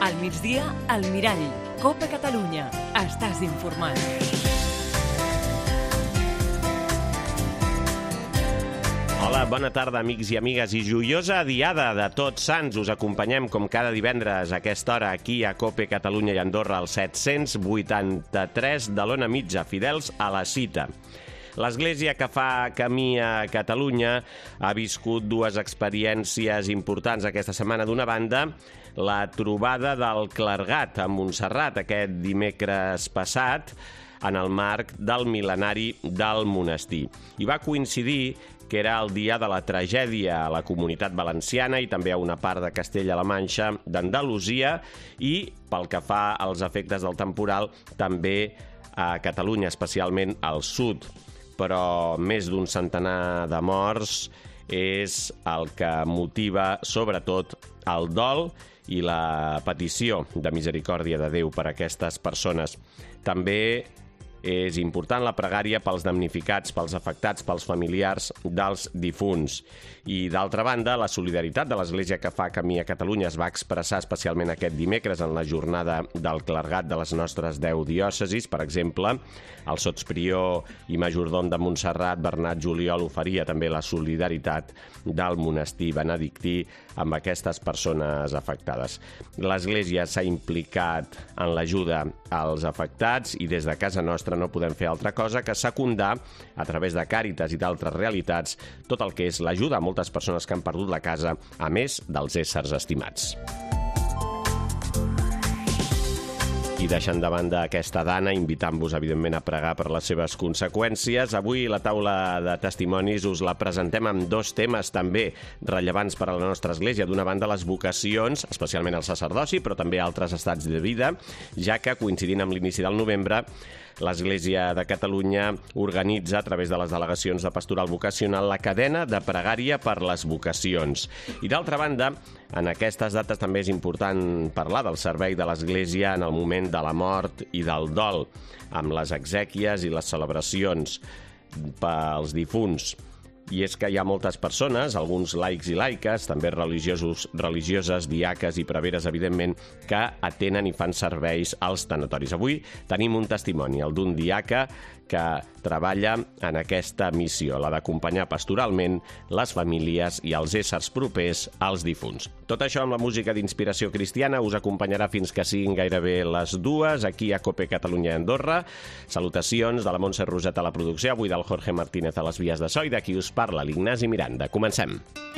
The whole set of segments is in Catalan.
Al migdia, al Mirall. Copa Catalunya. Estàs informat. Hola, bona tarda, amics i amigues, i joiosa diada de Tots Sants. Us acompanyem, com cada divendres, a aquesta hora, aquí a Copa Catalunya i Andorra, al 783 de l'Ona Mitja, fidels a la cita. L'Església que fa camí a Catalunya ha viscut dues experiències importants aquesta setmana. D'una banda, la trobada del clergat a Montserrat aquest dimecres passat en el marc del mil·lenari del monestir. I va coincidir que era el dia de la tragèdia a la Comunitat Valenciana i també a una part de Castella-La Manxa, d'Andalusia, i pel que fa als efectes del temporal, també a Catalunya, especialment al sud. Però més d'un centenar de morts és el que motiva, sobretot, el dol i la petició de misericòrdia de Déu per a aquestes persones. També és important la pregària pels damnificats, pels afectats, pels familiars dels difunts. I, d'altra banda, la solidaritat de l'Església que fa camí a Catalunya es va expressar especialment aquest dimecres en la jornada del clergat de les nostres 10 diòcesis. Per exemple, el sotsprior i majordom de Montserrat, Bernat Juliol, oferia també la solidaritat del monestir benedictí amb aquestes persones afectades. L'Església s'ha implicat en l'ajuda als afectats i des de casa nostra no podem fer altra cosa que secundar, a través de Càritas i d'altres realitats, tot el que és l'ajuda a moltes persones que han perdut la casa, a més dels éssers estimats. I deixant de banda aquesta dana, invitant-vos, evidentment, a pregar per les seves conseqüències. Avui la taula de testimonis us la presentem amb dos temes també rellevants per a la nostra Església. D'una banda, les vocacions, especialment el sacerdoci, però també altres estats de vida, ja que, coincidint amb l'inici del novembre, l'Església de Catalunya organitza, a través de les delegacions de pastoral vocacional, la cadena de pregària per les vocacions. I d'altra banda, en aquestes dates també és important parlar del servei de l'Església en el moment de la mort i del dol, amb les exèquies i les celebracions pels difunts. I és que hi ha moltes persones, alguns laics i laiques, també religiosos, religioses, diaques i preveres, evidentment, que atenen i fan serveis als tanatoris. Avui tenim un testimoni, el d'un diaca que treballa en aquesta missió, la d'acompanyar pastoralment les famílies i els éssers propers als difunts. Tot això amb la música d'inspiració cristiana us acompanyarà fins que siguin gairebé les 2, aquí a Copa Catalunya i Andorra. Salutacions de la Montse Roset a la producció, avui del Jorge Martínez a les vies de so i d'aquí us parla l'Ignasi Miranda. Comencem.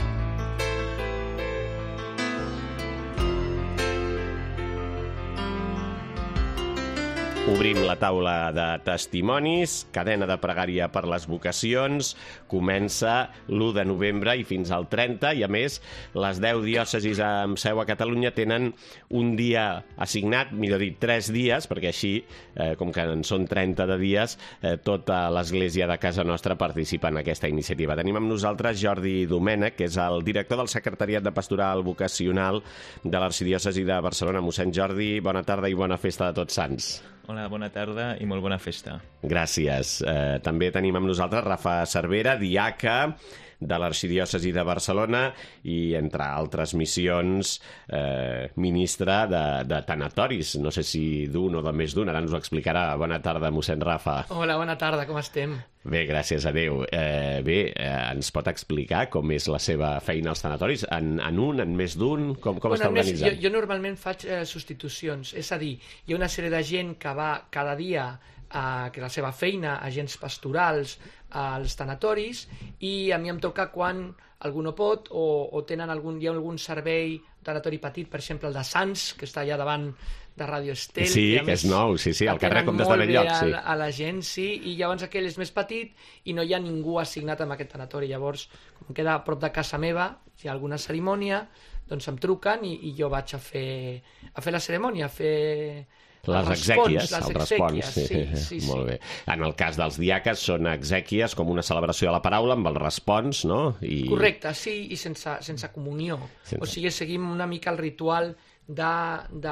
Obrim la taula de testimonis, cadena de pregària per les vocacions, comença l'1 de novembre i fins al 30, i a més, les 10 diòcesis amb seu a Catalunya tenen un dia assignat, millor dit, 3 dies, perquè així, com que en són 30 de dies, tota l'Església de casa nostra participa en aquesta iniciativa. Tenim amb nosaltres Jordi Domènech, que és el director del Secretariat de Pastoral Vocacional de l'Arxidiòcesi de Barcelona. Mossèn Jordi, bona tarda i bona festa de Tots Sants. Hola, bona tarda i molt bona festa. Gràcies. També tenim amb nosaltres Rafa Cervera, diaca de l'Arxidiòcesi de Barcelona i, entre altres missions, ministre de tanatoris. No sé si d'un o de més d'un, ara ens ho explicarà. Bona tarda, mossèn Rafa. Hola, bona tarda, com estem? Bé, gràcies a Déu. Ens pot explicar com és la seva feina als tanatoris? En un, en més d'un? Com està organitzat? Jo normalment faig substitucions, és a dir, hi ha una sèrie de gent que va cada dia que la seva feina, agents pastorals, als tanatoris, i a mi em toca quan algú no pot o tenen hi ha algun servei, tanatori petit, per exemple el de Sants, que està allà davant de Radio Estel. Sí, que és nou, sí, al carrer Comtes de Bell-lloc. Sí. A la gent, sí, i llavors aquell és més petit i no hi ha ningú assignat amb aquest tanatori. Llavors, com queda a prop de casa meva, si hi ha alguna cerimònia, doncs em truquen i jo vaig a fer la cerimònia, a fer les exèquies, el respons. Sí. Molt bé. En el cas dels diaques són exèquies com una celebració de la paraula amb el respons, no? Correcte, sí, i sense comunió. O sigui, seguim una mica el ritual de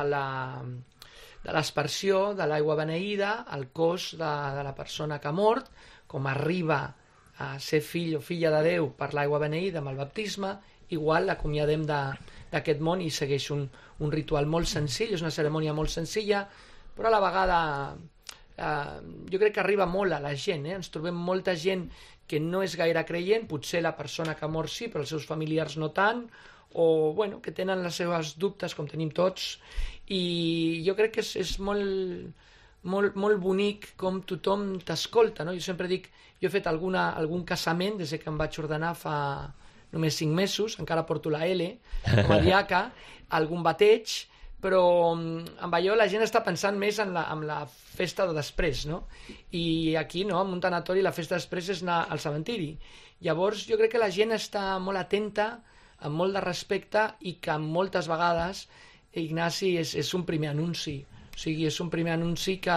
l'aspersió de l'aigua beneïda al cos de la persona que ha mort, com arriba a ser fill o filla de Déu per l'aigua beneïda amb el baptisme, igual l'acomiadem d'aquest món i segueix un ritual molt senzill, és una cerimònia molt senzilla, però a la vegada jo crec que arriba molt a la gent, ens trobem molta gent que no és gaire creient, potser la persona que ha mort sí, però els seus familiars no tant, o bueno, que tenen les seves dubtes, com tenim tots, i jo crec que és molt bonic com tothom t'escolta, no? Jo sempre dic, jo he fet algun casament des que em vaig ordenar fa només 5 mesos, encara porto la L, com a diaca, algun bateig, però amb allò la gent està pensant més en la festa de després, no? I aquí, no, en un tanatori, la festa després és anar al cementiri. Llavors, jo crec que la gent està molt atenta, amb molt de respecte, i que moltes vegades, Ignasi, és un primer anunci. O sigui, és un primer anunci que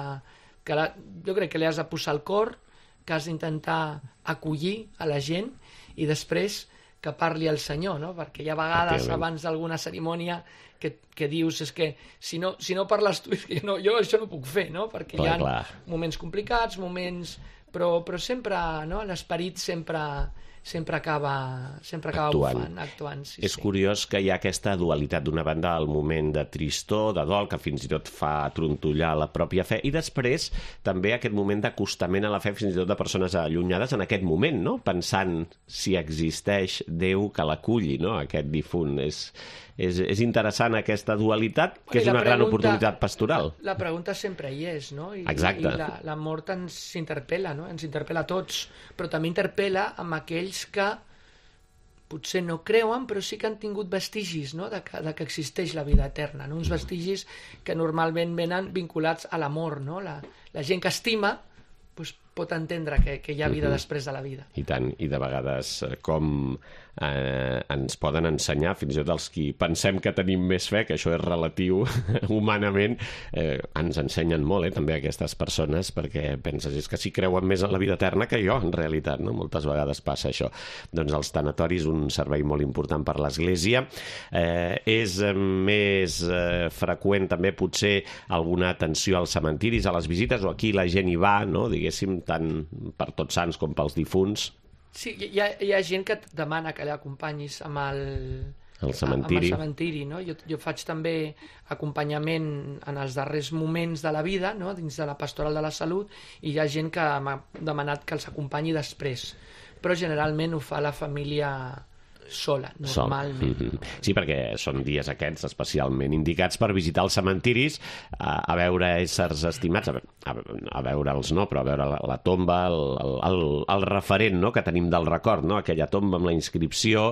jo crec que li has de posar al cor, que has d'intentar acollir a la gent, i després que parli el Senyor, no? Perquè hi ha vegades abans d'alguna cerimònia que dius, és que si no parles tu, és que jo això no puc fer, no? Perquè hi ha moments complicats, però sempre, no? L'esperit sempre acaba actuant. És curiós que hi ha aquesta dualitat, d'una banda el moment de tristor, de dol, que fins i tot fa trontollar la pròpia fe, i després també aquest moment d'acostament a la fe fins i tot de persones allunyades en aquest moment, no? Pensant si existeix Déu que l'aculli, no? Aquest difunt. És interessant aquesta dualitat, que és una gran oportunitat pastoral. La pregunta sempre hi és, no? Exacte. I la mort ens interpel·la, no? Ens interpel·la a tots, però també interpel·la amb aquells que potser no creuen, però sí que han tingut vestigis, no? de que existeix la vida eterna, no? Uns vestigis que normalment venen vinculats a l'amor, no? La gent que estima pot entendre que hi ha vida després de la vida. I tant, i de vegades com ens poden ensenyar, fins i tot els qui pensem que tenim més fe, que això és relatiu humanament, ens ensenyen molt, també aquestes persones, perquè penses, és que si creuen més en la vida eterna que jo, en realitat, no? Moltes vegades passa això. Doncs els tanatoris, un servei molt important per l'Església. És més freqüent també potser alguna atenció als cementiris, a les visites, o aquí la gent hi va, no? Diguéssim, tant per Tots Sants com pels difunts. Sí, hi ha gent que et demana que l'acompanyis amb el cementiri, no? Jo faig també acompanyament en els darrers moments de la vida, no? Dins de la pastoral de la salut, i hi ha gent que m'ha demanat que els acompanyi després, però generalment ho fa la família sola, normalment. Sí, perquè són dies aquests especialment indicats per visitar els cementiris, a veure éssers estimats, a veure'ls no, però a veure la tomba, el referent, no?, que tenim del record, no?, aquella tomba amb la inscripció,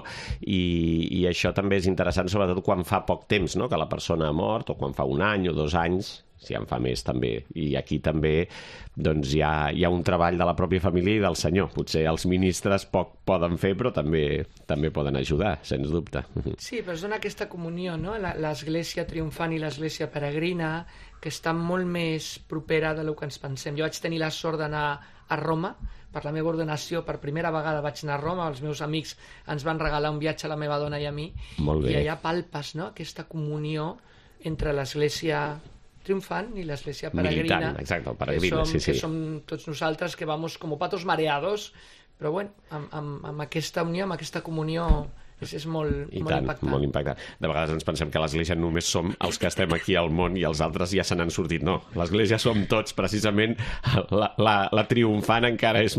i això també és interessant, sobretot quan fa poc temps, no?, que la persona ha mort, o quan fa 1 any o 2 anys, si en fa més també, i aquí també doncs hi ha un treball de la pròpia família i del Senyor. Potser els ministres poc poden fer, però també poden ajudar, sens dubte. Sí, però es dona aquesta comunió, no? L'Església triomfant i l'Església peregrina, que està molt més propera del que ens pensem. Jo vaig tenir la sort d'anar a Roma per la meva ordenació, per primera vegada vaig anar a Roma, els meus amics ens van regalar un viatge a la meva dona i a mi, i allà palpes, no?, aquesta comunió entre l'Església triomfant i l'Església peregrina, militant, exacte, el peregrina, que som tots nosaltres que vamos como patos mareados, però bueno, amb aquesta unió, amb aquesta comunió, és molt impactant. Molt impactant. De vegades ens pensem que l'Església només som els que estem aquí al món i els altres ja se n'han sortit. No, l'Església som tots, precisament la triomfant encara és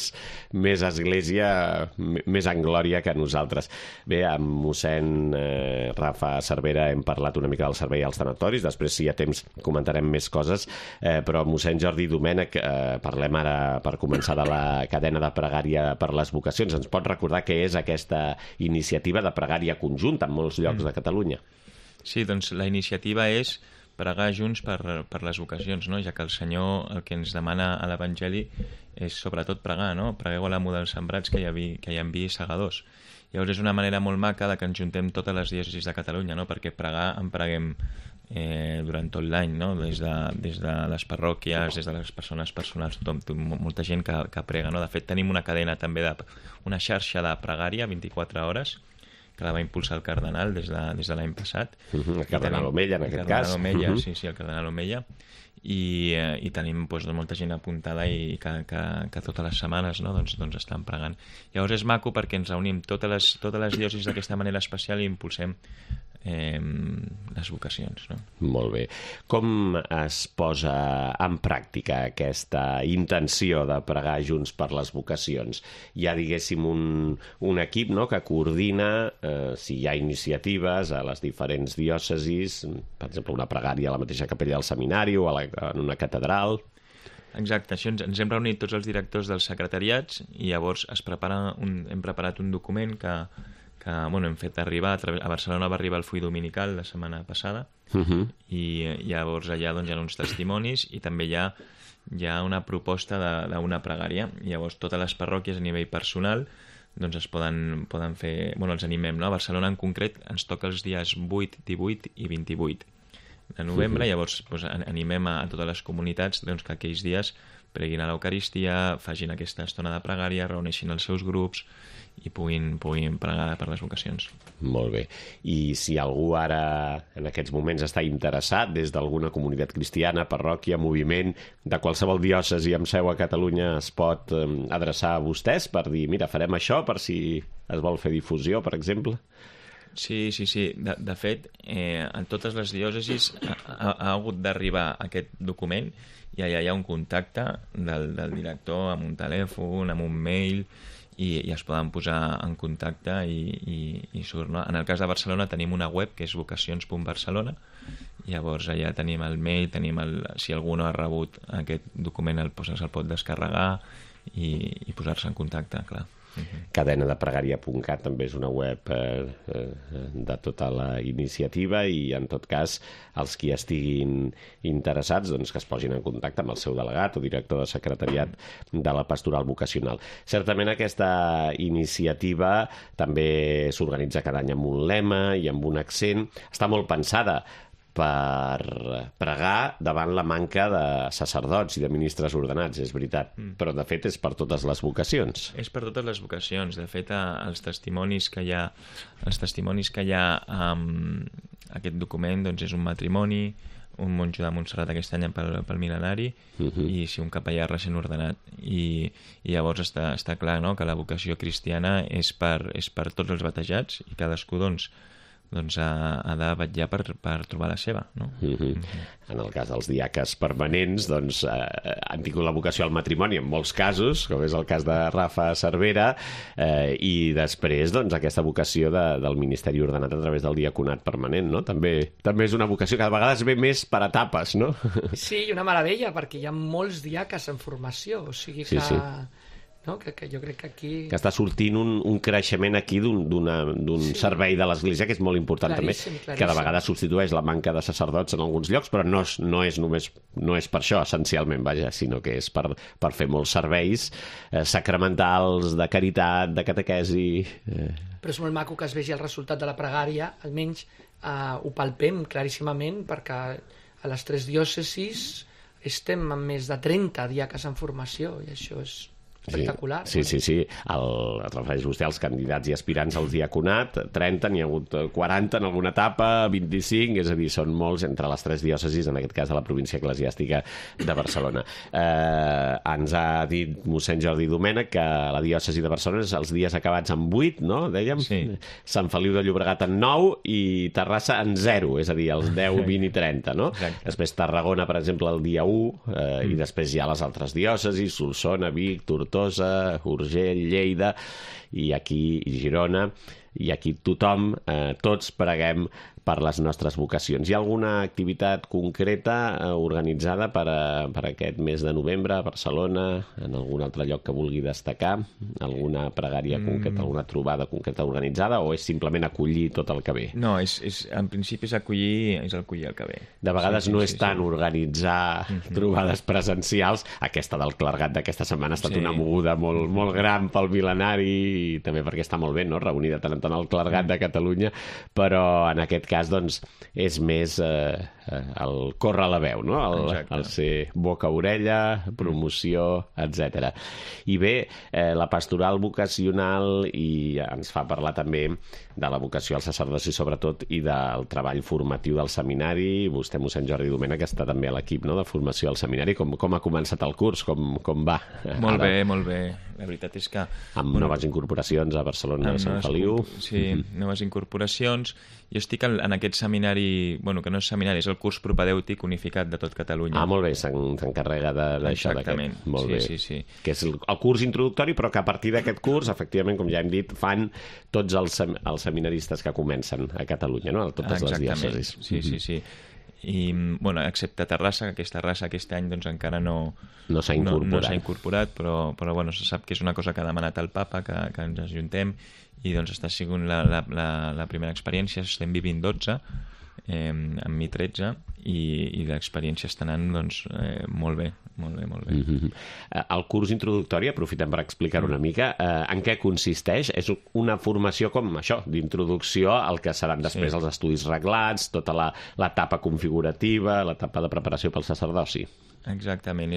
més Església, més en glòria que nosaltres. Bé, amb mossèn Rafa Cervera hem parlat una mica del servei als tanatoris, després si hi ha temps comentarem més coses, però mossèn Jordi Domènech, parlem ara per començar de la cadena de pregària per les vocacions. Ens pot recordar què és aquesta iniciativa de pregària conjunta en molts llocs de Catalunya? Sí, doncs la iniciativa és pregar junts per les vocacions, no? Ja que el Senyor el que ens demana a l'Evangeli és sobretot pregar, no? Pregueu a l'amo dels sembrats que hi enviï segadors. Llavors és una manera molt maca de que ens juntem totes les diòcesis de Catalunya, no? Perquè pregar en preguem durant tot l'any, no? Des de les parròquies, des de les persones personals, molta gent que prega, no? De fet, tenim una cadena també una xarxa de pregària 24 hores, que la va impulsar el cardenal des de l'any passat. El cardenal Omella, en aquest cas. Sí, el cardenal Omella. I tenim molta gent apuntada i que totes les setmanes, no? doncs estan pregant. Llavors és maco perquè ens reunim totes les diòcesis d'aquesta manera especial i impulsem les vocacions, no? Molt bé. Com es posa en pràctica aquesta intenció de pregar junts per les vocacions? Hi ha, diguéssim, un equip, no?, que coordina si hi ha iniciatives a les diferents diòcesis, per exemple, una pregària a la mateixa capella del seminari o en una catedral. Exacte, això ens hem reunit tots els directors dels secretariats i llavors hem preparat un document que hem fet arribar, a Barcelona va arribar el full dominical la setmana passada, i llavors allà hi ha uns testimonis i també hi ha una proposta d'una pregària. Llavors totes les parròquies a nivell personal es poden fer, els animem, no? A Barcelona en concret ens toca els dies 8, 18 i 28 de novembre, llavors animem a totes les comunitats que aquells dies preguin a l'Eucaristia, facin aquesta estona de pregària, reuneixin els seus grups i puguin pregar per les vocacions. Molt bé. I si algú ara, en aquests moments, està interessat des d'alguna comunitat cristiana, parròquia, moviment, de qualsevol diòcesi amb seu a Catalunya, es pot adreçar a vostès per dir, mira, farem això, per si es vol fer difusió, per exemple? Sí. De fet, en totes les diòcesis ha hagut d'arribar aquest document i allà hi ha un contacte del director amb un telèfon, amb un mail, i es poden posar en contacte i surt, no? En el cas de Barcelona tenim una web que és vocacions.barcelona, llavors allà tenim el mail, si algú no ha rebut aquest document se'l pot descarregar i posar-se en contacte, clar. Cadenadepregària.cat també és una web de tota la iniciativa i en tot cas els qui estiguin interessats que es posin en contacte amb el seu delegat o director de secretariat de la pastoral vocacional. Certament aquesta iniciativa també s'organitza cada any amb un lema i amb un accent. Està molt pensada per pregar davant la manca de sacerdots i de ministres ordenats, és veritat, però de fet és per totes les vocacions. És per totes les vocacions. De fet, els testimonis que hi ha aquest document és un matrimoni, un monjo de Montserrat aquest any pel mil·lenari i un capellà recent ordenat. I llavors està clar, no?, que la vocació cristiana és per tots els batejats i cadascú ha de vetllar per trobar la seva, no? En el cas dels diaques permanents han tingut la vocació al matrimoni en molts casos, com és el cas de Rafa Cervera, i després aquesta vocació del ministeri ordenat a través del diaconat permanent, no? També és una vocació que a vegades ve més per etapes, no? Sí, i una meravella, perquè hi ha molts diaques en formació, o sigui que... Sí. No? Que jo crec que aquí... Que està sortint un creixement aquí d'un servei de l'Església que és molt important també, que de vegades substitueix la manca de sacerdots en alguns llocs, però no és per això, essencialment, sinó que és per fer molts serveis sacramentals, de caritat, de catequesi... Però és molt maco que es vegi el resultat de la pregària, almenys ho palpem claríssimament, perquè a les 3 diòcesis estem amb més de 30 diaques en formació, i això és espectacular. Sí. Et refereix vostè als candidats i aspirants al diaconat, 30, n'hi ha hagut 40 en alguna etapa, 25, és a dir, són molts entre les 3 diòcesis, en aquest cas de la província eclesiàstica de Barcelona. Ens ha dit mossèn Jordi Domènech que la diòcesi de Barcelona és els dies acabats en 8, no? Dèiem? Sí. Sant Feliu de Llobregat en 9 i Terrassa en 0, és a dir, els 10, 20 i 30, no? Exacte. Després Tarragona, per exemple, el dia 1, i després hi ha les altres diòcesis, Solsona, Vic, Tortosa, Urgell, Lleida, i aquí Girona, i aquí tothom, tots preguem per les nostres vocacions. Hi ha alguna activitat concreta organitzada per aquest mes de novembre a Barcelona, en algun altre lloc que vulgui destacar? Alguna pregària concreta, alguna trobada concreta organitzada, o és simplement acollir tot el que ve? No, en principi és acollir el que ve. De vegades no és tant organitzar trobades presencials. Aquesta del clergat d'aquesta setmana ha estat una moguda molt, molt gran pel mil·lenari, i també perquè està molt bé, no?, reunir de tant en tant el clergat de Catalunya, però en aquest cas és més el córrer la veu, no? El ser boca-orella, promoció, etc. I bé, la pastoral vocacional, i ens fa parlar també de la vocació al sacerdoci sobretot i del treball formatiu del seminari. Vostè, mossèn Jordi Domènech, està també a l'equip, no?, de formació al seminari. Com ha començat el curs? Com va? Molt bé, molt bé. La veritat és que... Amb noves incorporacions a Barcelona i Sant Feliu. Sí, noves incorporacions. Jo estic en aquest seminari, que no és seminari, és el curs propedèutic unificat de tot Catalunya. Ah, molt bé, s'encarrega d'això. Exactament, sí. Que és el curs introductori, però que a partir d'aquest curs, efectivament, com ja hem dit, fan tots els seminaristes que comencen a Catalunya, no?, a totes les diòcesis. Sí. I, excepte Terrassa, que Terrassa aquest any doncs encara no s'ha incorporat, però se sap que és una cosa que ha demanat el papa, que ens ajuntem, i doncs està sent la primera experiència. Estem vivint 12, amb mi 13, i l'experiència està anant doncs molt bé. El curs introductori, aprofitem per explicar una mica en què consisteix. És una formació com això, d'introducció al que seran després els estudis reglats, tota l'etapa configurativa, l'etapa de preparació pel sacerdoci. Exactament,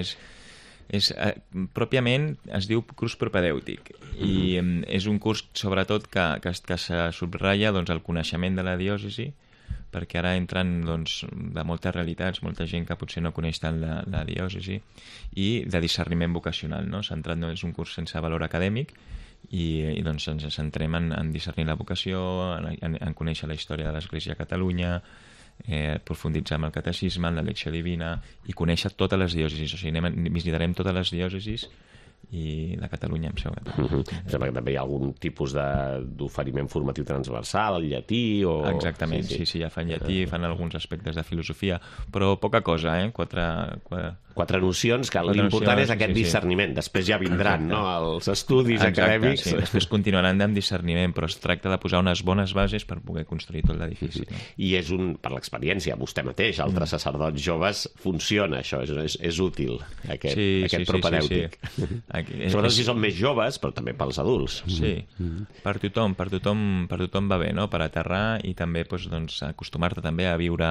pròpiament es diu curs propedèutic, i és un curs sobretot que se subratlla el coneixement de la diòcesi, perquè ara entren de moltes realitats, molta gent que potser no coneix tant la diòcesi, i de discerniment vocacional, no? No és un curs sense valor acadèmic, i ens centrem en discernir la vocació, en conèixer la història de l'Església a Catalunya, profunditzar en el catecisme, en l'elecció divina, i conèixer totes les diòcesis. O sigui, visitarem totes les diòcesis i la Catalunya em sembla. Em sembla que també hi ha algun tipus d'oferiment formatiu transversal, el llatí o... Exactament, sí, ja fan llatí, fan alguns aspectes de filosofia, però poca cosa, Quatre nocions, que l'important és aquest discerniment. Després ja vindran, no?, els estudis acadèmics. Sí, després continuaran amb discerniment, però es tracta de posar unes bones bases per poder construir tot l'edifici. I és per l'experiència, vostè mateix, altres sacerdots joves, funciona això, és útil, aquest propedèutic. Sobretot si són més joves, però també pels adults. Sí, per tothom va bé, no?, per aterrar, i també acostumar-te també a viure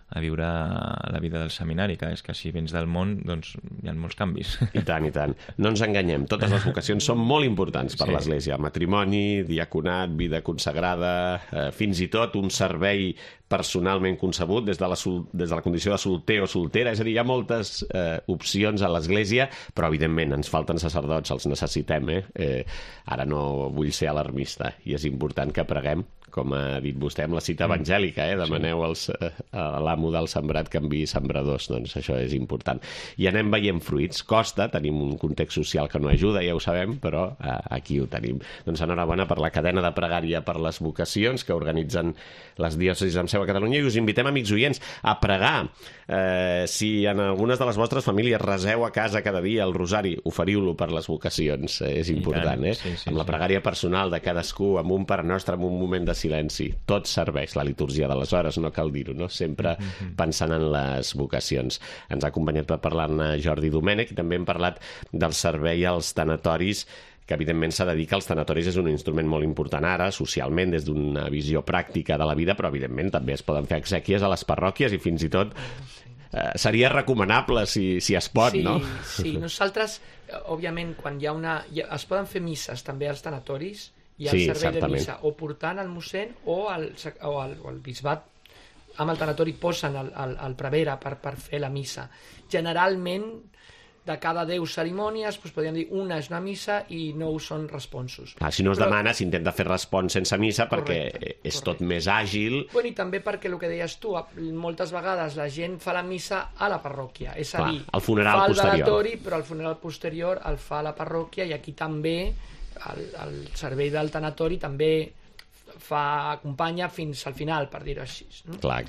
la vida del seminari, que és que si vens del món doncs hi ha molts canvis. I tant. No ens enganyem, totes les vocacions són molt importants per l'Església. Matrimoni, diaconat, vida consagrada, fins i tot un servei personalment concebut des de la condició de solter o soltera. És a dir, hi ha moltes opcions a l'Església, però evidentment ens falten sacerdots, els necessitem. Ara no vull ser alarmista, i és important que preguem, com ha dit vostè, amb la cita evangèlica, demaneu a l'amo del sembrat que enviï sembradors. Doncs això és important. I anem veient fruits. Costa, tenim un context social que no ajuda, ja ho sabem, però aquí ho tenim. Doncs enhorabona per la cadena de pregària per les vocacions que organitzen les diòcesis amb seu a Catalunya, i us invitem, amics oients, a pregar. Si en algunes de les vostres famílies reseu a casa cada dia el rosari, oferiu-lo per les vocacions. És important, amb la pregària personal de cadascú, amb un Pare Nostre, amb un moment de silenci. Tot serveix, la litúrgia de les hores, no cal dir-ho, no? Sempre pensant en les vocacions. Ens ha acompanyat per parlar-ne Jordi Domènech, i també hem parlat del servei als tanatoris, que evidentment s'ha de dir que els tanatoris és un instrument molt important ara, socialment, des d'una visió pràctica de la vida, però evidentment també es poden fer exèquies a les parròquies, i fins i tot seria recomanable si es pot, no? Sí, nosaltres, òbviament, quan es poden fer misses també als tanatoris, hi ha el servei de missa, o portant el mossèn o el bisbat amb el tanatori posen el prevere per fer la missa. Generalment, de cada 10 cerimònies, podríem dir una és una missa i 9 són responsos. Si no es demana, s'intenta fer respons sense missa, perquè és tot més àgil. I també perquè, el que deies tu, moltes vegades la gent fa la missa a la parròquia, és a dir, el funeral posterior. Fa el velatori, però el funeral posterior el fa a la parròquia, i aquí també el servei del tanatori també acompanya fins al final, per dir-ho així. Clar.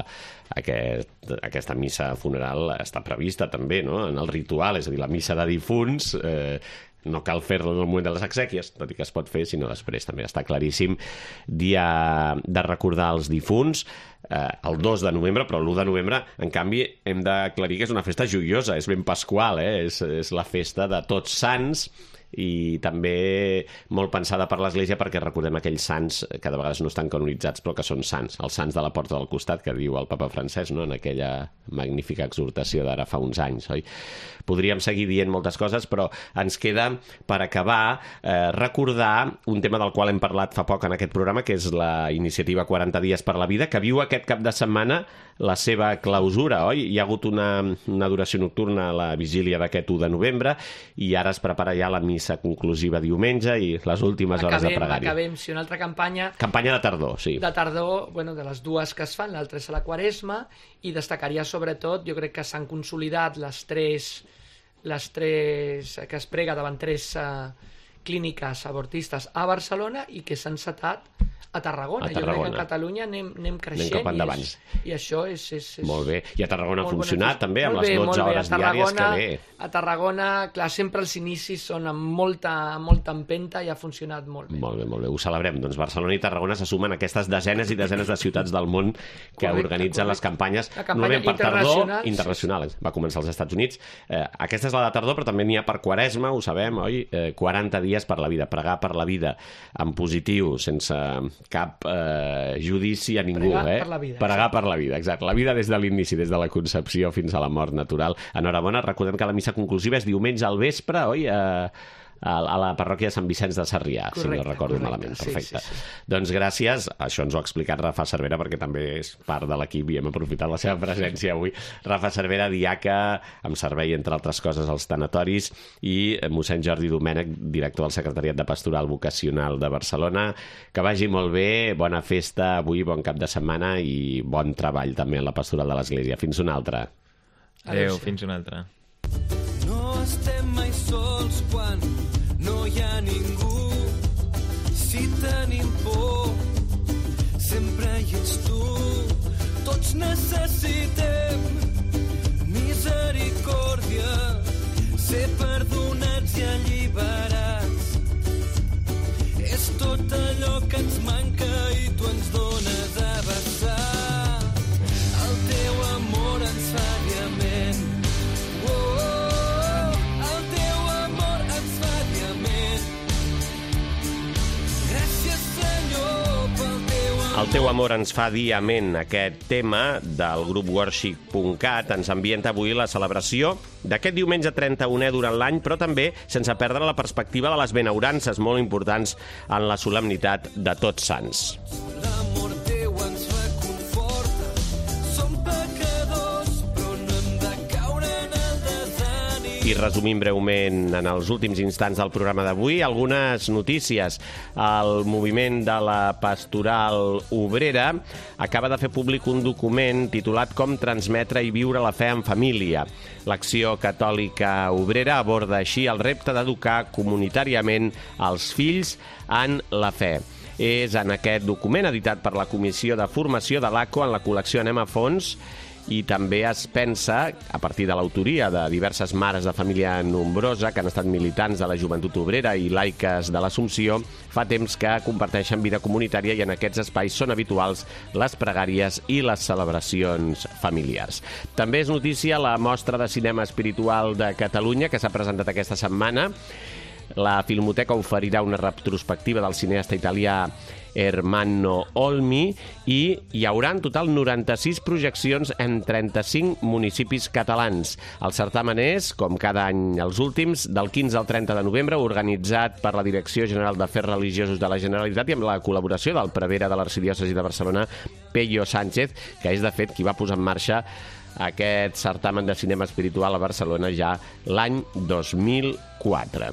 Aquesta missa funeral està prevista també, no?, en el ritual, és a dir, la missa de difunts no cal fer-la en el moment de les exèquies, tot i que es pot fer, sinó després també està claríssim. Dia de recordar els difunts, el 2 de novembre, però l'1 de novembre, en canvi, hem d'aclarir que és una festa joiosa, és ben pasqual, és la festa de Tots Sants, i també molt pensada per l'Església perquè recordem aquells sants que de vegades no estan canonitzats però que són sants, els sants de la Porta del Costat que diu el papa Francesc, no?, en aquella magnífica exhortació d'ara fa uns anys, oi? Podríem seguir dient moltes coses, però ens queda, per acabar, recordar un tema del qual hem parlat fa poc en aquest programa, que és la iniciativa 40 dies per la vida, que viu aquest cap de setmana la seva clausura, oi? Hi ha hagut una adoració nocturna a la vigília d'aquest 1 de novembre i ara es prepara ja la missa conclusiva diumenge i les últimes hores de pregària. Acabem, sí, una altra campanya... Campanya de tardor, sí. De tardor, bueno, de les dues que es fan, l'altra és a la Quaresma, i destacaria sobretot, jo crec que s'han consolidat les tres que es prega davant 3 clíniques abortistes a Barcelona i que s'han encetat a Tarragona. Jo crec que en Catalunya anem creixent i això és... Molt bé. I a Tarragona ha funcionat també, amb les 12 hores diàries, que bé. A Tarragona, clar, sempre els inicis són amb molta empenta i ha funcionat molt bé. Molt bé. Ho celebrem. Doncs Barcelona i Tarragona se sumen a aquestes desenes i desenes de ciutats del món que organitzen les campanyes. La campanya internacional. Va començar als Estats Units. Aquesta és la de tardor, però també n'hi ha per Quaresma, ho sabem, oi? 40 dies per la vida. Pregar per la vida en positiu, sense cap judici a ningú. Pregar per la vida, exacte. La vida des de l'inici, des de la concepció fins a la mort natural. Enhorabona, recordem que la missa conclusiva és diumenge al vespre, oi? A la parròquia de Sant Vicenç de Sarrià, si no recordo malament. Perfecte. Sí. Doncs gràcies. Això ens ho ha explicat Rafa Cervera, perquè també és part de l'equip i hem aprofitat la seva presència avui. Rafa Cervera, diaca, amb servei, entre altres coses, als tanatoris, i mossèn Jordi Domènech, director del Secretariat de Pastoral Vocacional de Barcelona. Que vagi molt bé, bona festa avui, bon cap de setmana i bon treball també en la pastoral de l'Església. Fins una altra. Adéu, fins una altra. No estem mai sols quan no hi ha ningú. Si tenim por, sempre hi ets tu. Tots necessitem misericòrdia, ser perdonats i alliberats. És tot allò que ens manca i tu ens dones a vessar. El teu amor ens fa diamant. El teu amor ens fa diament. Aquest tema del grup Worship.cat ens ambienta avui la celebració d'aquest diumenge 31è durant l'any, però també sense perdre la perspectiva de les benaurances molt importants en la solemnitat de Tots Sants. L'amor teu ens reconforta, som pecadors, però no hem de caure en el desànim. I resumim breument en els últims instants del programa d'avui algunes notícies. El moviment de la Pastoral Obrera acaba de fer públic un document titulat Com transmetre i viure la fe en família. L'Acció Catòlica Obrera aborda així el repte d'educar comunitàriament els fills en la fe. És en aquest document, editat per la Comissió de Formació de l'ACO en la col·lecció Anem a Fons, i també es pensa, a partir de l'autoria de diverses mares de família nombrosa que han estat militants de la Joventut Obrera i laiques de l'Assumpció, fa temps que comparteixen vida comunitària i en aquests espais són habituals les pregàries i les celebracions familiars. També és notícia la Mostra de Cinema Espiritual de Catalunya que s'ha presentat aquesta setmana. La Filmoteca oferirà una retrospectiva del cineasta italià Ermanno Olmi i hi haurà en total 96 projeccions en 35 municipis catalans. El certamen és, com cada any els últims, del 15 al 30 de novembre, organitzat per la Direcció General d'Afers Religiosos de la Generalitat i amb la col·laboració del prevere de l'Arxidiòcesi de Barcelona, Pello Sánchez, que és de fet qui va posar en marxa aquest certamen de cinema espiritual a Barcelona ja l'any 2004.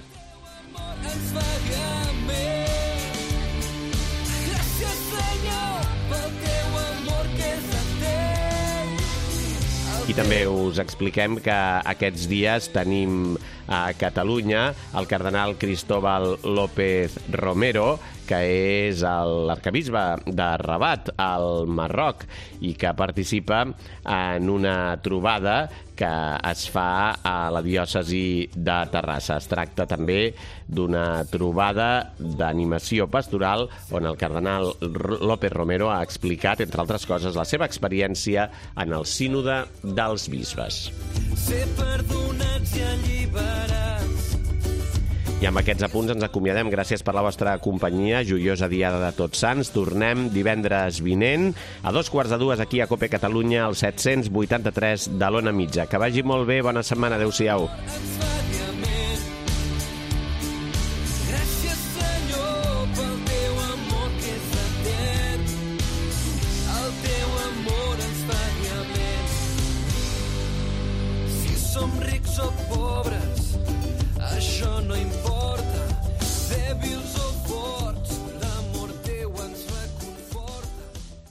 I també us expliquem que aquests dies tenim a Catalunya el cardenal Cristóbal López Romero, que és l'arquebisbe de Rabat, al Marroc, i que participa en una trobada que es fa a la diòcesi de Terrassa. Es tracta també d'una trobada d'animació pastoral on el cardenal López Romero ha explicat, entre altres coses, la seva experiència en el sínode dels bisbes. Ser perdonats i alliberats. I amb aquests apunts ens acomiadem. Gràcies per la vostra companyia. Joiosa diada de Tots Sants. Tornem divendres vinent a 2:45 aquí a COPE Catalunya, al 783 de l'Ona Mitja. Que vagi molt bé, bona setmana, adeu-siau.